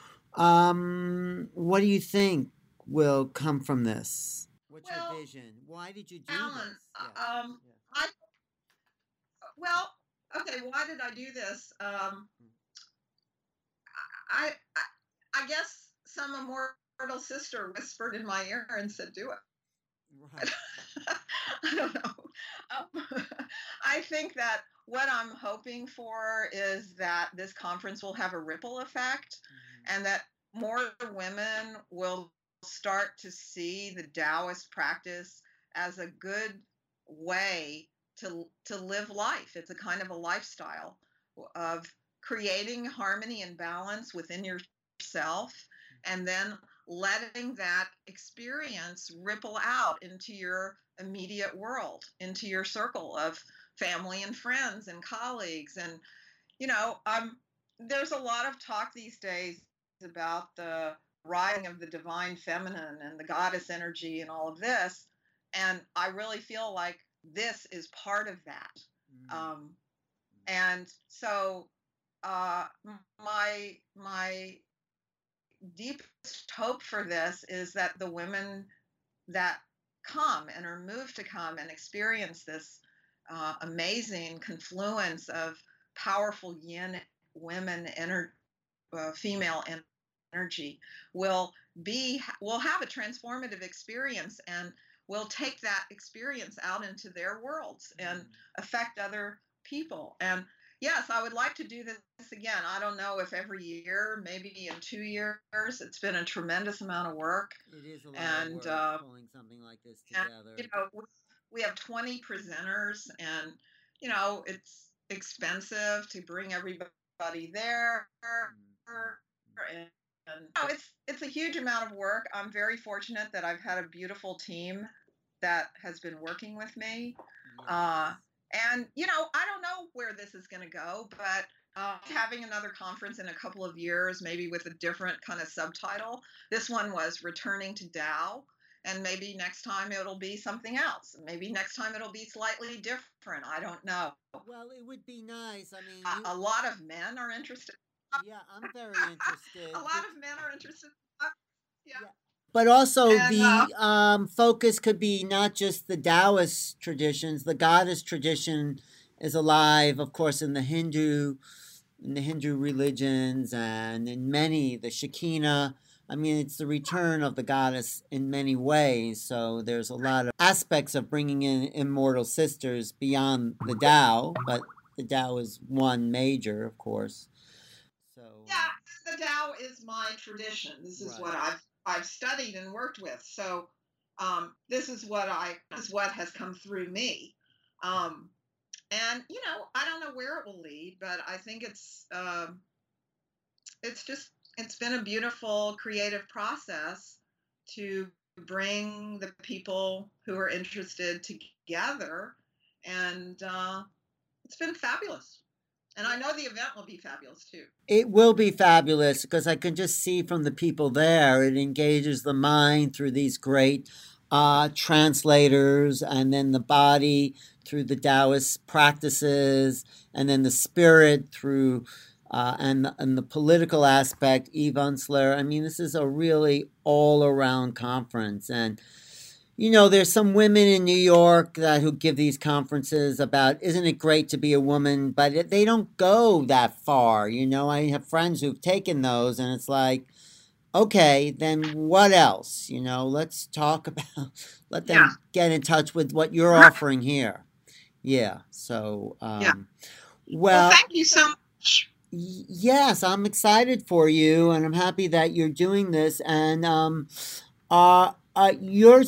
Speaker 1: um, what do you think will come from this? What's
Speaker 2: well,
Speaker 1: your vision? Why did you do
Speaker 2: Alan,
Speaker 1: this? Yes.
Speaker 2: um,
Speaker 1: Yes.
Speaker 2: I well, okay. Why did I do this? Um, I, I I guess some immortal sister whispered in my ear and said, "Do it."
Speaker 1: Right.
Speaker 2: I don't know. Um, I think that what I'm hoping for is that this conference will have a ripple effect, mm-hmm. and that more women will start to see the Taoist practice as a good way to to live life. It's a kind of a lifestyle of creating harmony and balance within yourself, and then letting that experience ripple out into your immediate world, into your circle of family and friends and colleagues. And, you know, um, there's a lot of talk these days about the rising of the divine feminine and the goddess energy and all of this. And I really feel like this is part of that. Mm. Um, and so uh, my, my, deepest hope for this is that the women that come and are moved to come and experience this uh, amazing confluence of powerful yin women ener- uh, female energy will be will have a transformative experience, and will take that experience out into their worlds and affect other people. And yes, I would like to do this again. I don't know if every year, maybe in two years. It's been a tremendous amount of work.
Speaker 1: It is a lot
Speaker 2: and,
Speaker 1: of work
Speaker 2: uh,
Speaker 1: pulling something like this together.
Speaker 2: And, you know, we have twenty presenters, and, you know, it's expensive to bring everybody there. Mm-hmm. And And oh, it's it's a huge amount of work. I'm very fortunate that I've had a beautiful team that has been working with me. Uh,
Speaker 1: Yes.
Speaker 2: and you know, I don't know where this is going to go, but uh, having another conference in a couple of years, maybe with a different kind of subtitle. This one was Returning to Tao, and maybe next time it'll be something else. Maybe next time it'll be slightly different. I don't know.
Speaker 1: Well, it would be nice. I mean,
Speaker 2: Uh,
Speaker 1: you.
Speaker 2: a lot of men are interested.
Speaker 1: Yeah, I'm very
Speaker 2: A
Speaker 1: interested.
Speaker 2: lot of men are interested. Uh, yeah.
Speaker 1: Yeah. But also
Speaker 2: And uh,
Speaker 1: the um, focus could be not just the Taoist traditions. The goddess tradition is alive, of course, in the Hindu, in the Hindu religions, and in many the Shekinah. I mean, it's the return of the goddess in many ways. So there's a lot of aspects of bringing in immortal sisters beyond the Tao, but the Tao is one major, of course. So
Speaker 2: yeah, the Tao is my tradition. This is what
Speaker 1: right.
Speaker 2: I've I've studied and worked with. So um, this is what I this is what has come through me. Um, and you know, I don't know where it will lead, but I think it's um, it's just it's been a beautiful creative process to bring the people who are interested together, and uh, it's been fabulous. And I know the event will be fabulous too.
Speaker 1: It will be fabulous because I can just see from the people there, it engages the mind through these great uh, translators, and then the body through the Taoist practices, and then the spirit through, uh, and, and the political aspect, Eve Ensler. I mean, this is a really all around conference. And you know, there's some women in New York that who give these conferences about, isn't it great to be a woman? But it, they don't go that far. You know, I have friends who've taken those, and it's like, okay, then what else? You know, let's talk about, let
Speaker 2: Yeah.
Speaker 1: them get in touch with what you're offering here. Yeah. So,
Speaker 2: Yeah.
Speaker 1: um,
Speaker 2: Well,
Speaker 1: well,
Speaker 2: thank you so much.
Speaker 1: y- yes, I'm excited for you, and I'm happy that you're doing this. And um, uh, uh, you're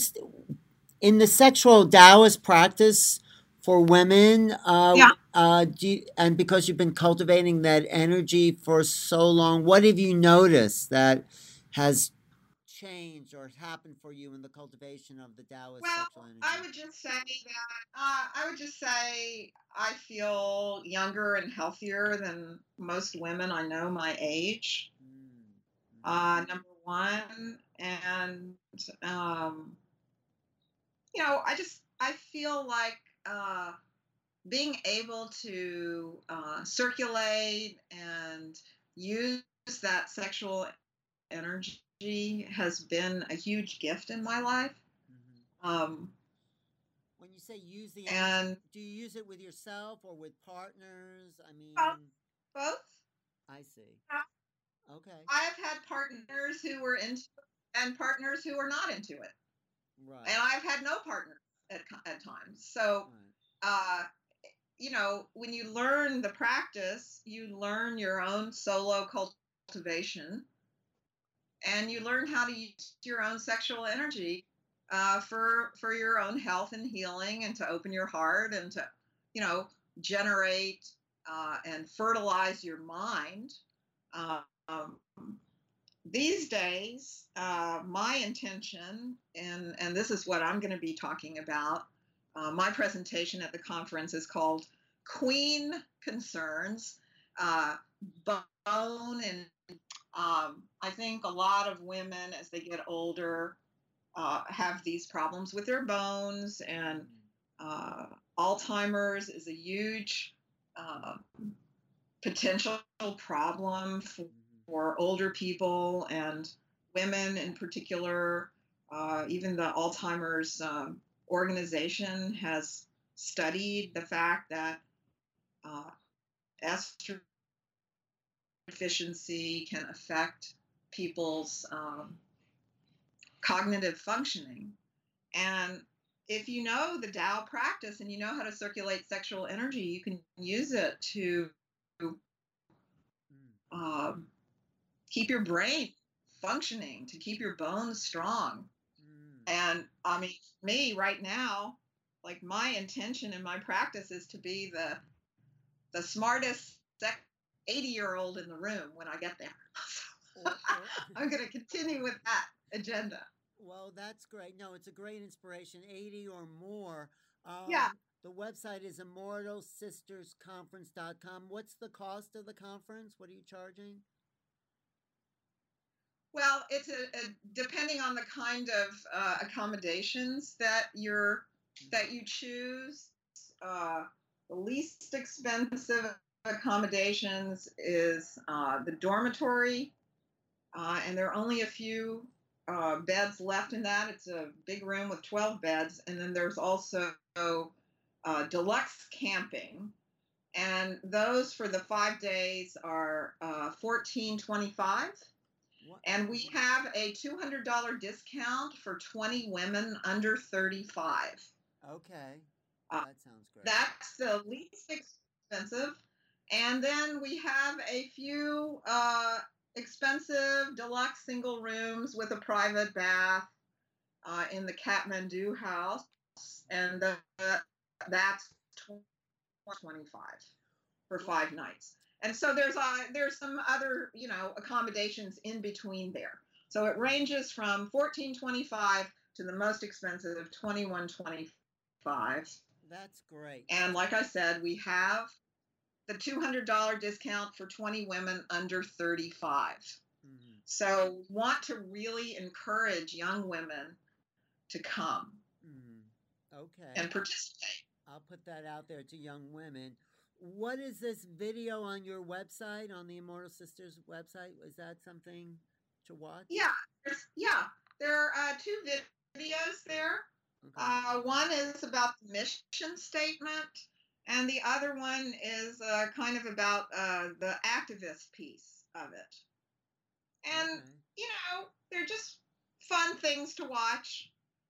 Speaker 1: in the sexual Taoist practice for women, uh,
Speaker 2: Yeah.
Speaker 1: uh, do you, and because you've been cultivating that energy for so long, what have you noticed that has changed or happened for you in the cultivation of the Taoist
Speaker 2: Well,
Speaker 1: sexual
Speaker 2: I
Speaker 1: energy?
Speaker 2: would just say that uh, I would just say I feel younger and healthier than most women I know my age.
Speaker 1: Mm,
Speaker 2: Uh,
Speaker 1: mm,
Speaker 2: number one, and um, you know, I just I feel like uh, being able to uh, circulate and use that sexual energy has been a huge gift in my life.
Speaker 1: mhm.
Speaker 2: Um,
Speaker 1: When you say use the energy,
Speaker 2: and
Speaker 1: do you use it with yourself or with partners? I
Speaker 2: uh,
Speaker 1: mean,
Speaker 2: both.
Speaker 1: I see. Okay.
Speaker 2: I have had partners who were into it and partners who were not into it. And
Speaker 1: Right.
Speaker 2: I've had no partner at, at times. So,
Speaker 1: Right.
Speaker 2: uh, you know, when you learn the practice, you learn your own solo cultivation and you learn how to use your own sexual energy uh, for for your own health and healing, and to open your heart and to, you know, generate uh, and fertilize your mind. Um, these days, uh, my intention, and and this is what I'm going to be talking about. Uh, my presentation at the conference is called Queen Concerns, uh, Bone, and um, I think a lot of women, as they get older, uh, have these problems with their bones, and
Speaker 1: Mm,
Speaker 2: uh, Alzheimer's is a huge uh, potential problem for,
Speaker 1: mhm,
Speaker 2: for older people and women in particular. Uh, even the Alzheimer's um, organization has studied the fact that uh, estrogen deficiency can affect people's um, cognitive functioning. And if you know the Tao practice and you know how to circulate sexual energy, you can use it to
Speaker 1: mm,
Speaker 2: um, keep your brain functioning, to keep your bones strong.
Speaker 1: mm.
Speaker 2: And I mean, me right now, like my intention in my practice is to be the the smartest eighty year old in the room when I get there.
Speaker 1: Or, or,
Speaker 2: I'm going to continue with that agenda.
Speaker 1: well, that's great. No, it's a great inspiration. eighty or more.
Speaker 2: Yeah.
Speaker 1: Um, the website is immortal sisters conference dot com. What's the cost of the conference? What are you charging?
Speaker 2: Well, it's a, a depending on the kind of uh, accommodations that you're that you choose. Uh, the least expensive accommodations is uh, the dormitory, uh, and there are only a few uh, beds left in that. It's a big room with twelve beds, and then there's also uh, deluxe camping, and those for the five days are uh, fourteen twenty-five.
Speaker 1: What?
Speaker 2: And we have a two hundred dollars discount for twenty women under thirty-five.
Speaker 1: Okay.
Speaker 2: Uh,
Speaker 1: That sounds great.
Speaker 2: That's the least expensive. And then we have a few uh, expensive deluxe single rooms with a private bath uh, in the Kathmandu house. And the, that's twenty-five for five nights. And so there's uh, there's some other, you know, accommodations in between there. So it ranges from fourteen twenty-five to the most expensive twenty-one twenty-five.
Speaker 1: That's great.
Speaker 2: And like I said, we have the two hundred dollars discount for twenty women under thirty-five. Mm-hmm. So want to really encourage young women to come
Speaker 1: mm-hmm. Okay.
Speaker 2: and participate.
Speaker 1: I'll put that out there to young women. What is this video on your website, on the Immortal Sisters website? Is that something to watch?
Speaker 2: Yeah, yeah. There are uh, two videos there. Okay. Uh, one is about the mission statement, and the other one is uh, kind of about uh, the activist piece of it. And, okay. you know, they're just fun things to watch.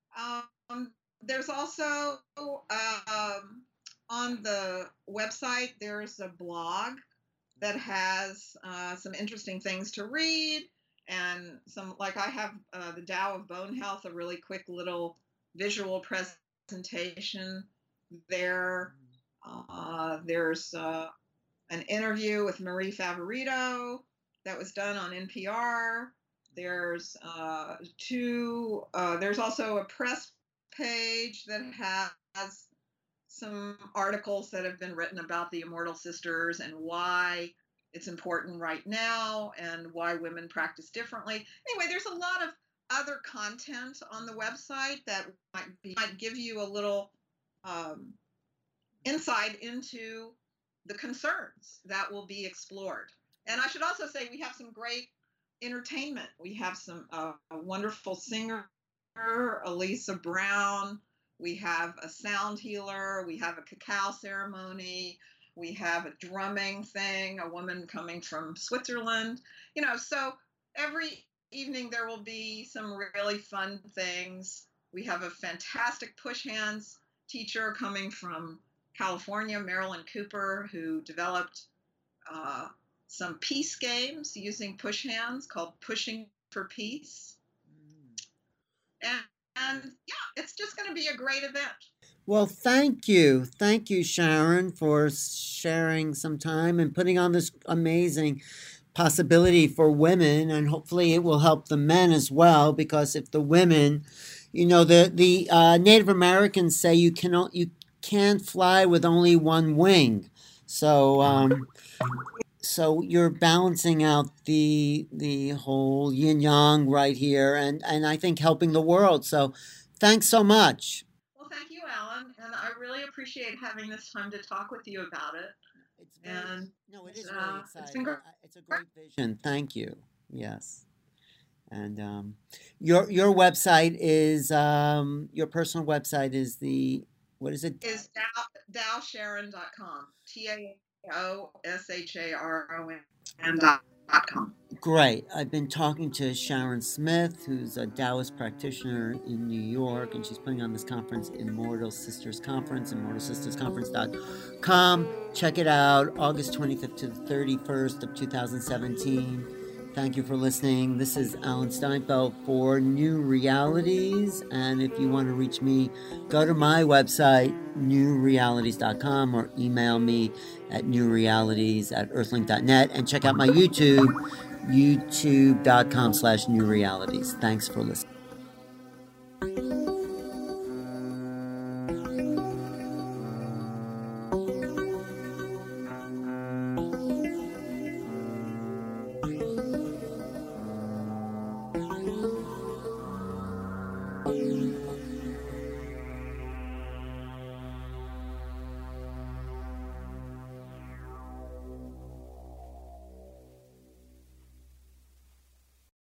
Speaker 2: Um, there's also... Uh, um, on the website, there's a blog that has uh, some interesting things to read, and some, like I have uh, the Tao of Bone Health, a really quick little visual presentation there. Uh, there's uh, an interview with Marie Favorito that was done on N P R. There's uh, two. Uh, there's also a press page that has some articles that have been written about the Immortal Sisters and why it's important right now and why women practice differently. Anyway, there's a lot of other content on the website that might, be, might give you a little um, insight into the concerns that will be explored. And I should also say we have some great entertainment. We have some uh, a wonderful singer, Elisa Brown. We have a sound healer. We have a cacao ceremony. We have a drumming thing, a woman coming from Switzerland. You know, so every evening there will be some really fun things. We have a fantastic push hands teacher coming from California, Marilyn Cooper, who developed uh, some peace games using push hands called Pushing for Peace. Mm. And And yeah, it's just going to be a great event.
Speaker 1: Well, thank you. Thank you, Sharon, for sharing some time and putting on this amazing possibility for women. And hopefully it will help the men as well, because if the women, you know, the, the uh, Native Americans say you cannot, you can't fly with only one wing. So, um, So you're balancing out the the whole yin yang right here, and, and I think helping the world. So thanks so much.
Speaker 2: Well, thank you, Alan, and I really appreciate having this time to talk with you about it.
Speaker 1: It's very, and no, it is
Speaker 2: uh,
Speaker 1: really exciting. It's, it's a great vision. Thank you. Yes, and um, your your website is um, your personal website is the what is it?
Speaker 2: Is Tao Sharon dot com. T A O S H A R O N dot com.
Speaker 1: Great. I've been talking to Sharon Smith, who's a Taoist practitioner in New York, and she's putting on this conference, Immortal Sisters Conference, immortal sisters conference dot com. Check it out, August twenty-fifth to the thirty-first of two thousand seventeen. Thank you for listening. This is Alan Steinfeld for New Realities. And if you want to reach me, go to my website, new realities dot com, or email me at newrealities at earthlink dot net. And check out my YouTube, youtube.com slash new realities. Thanks for listening. Thank you.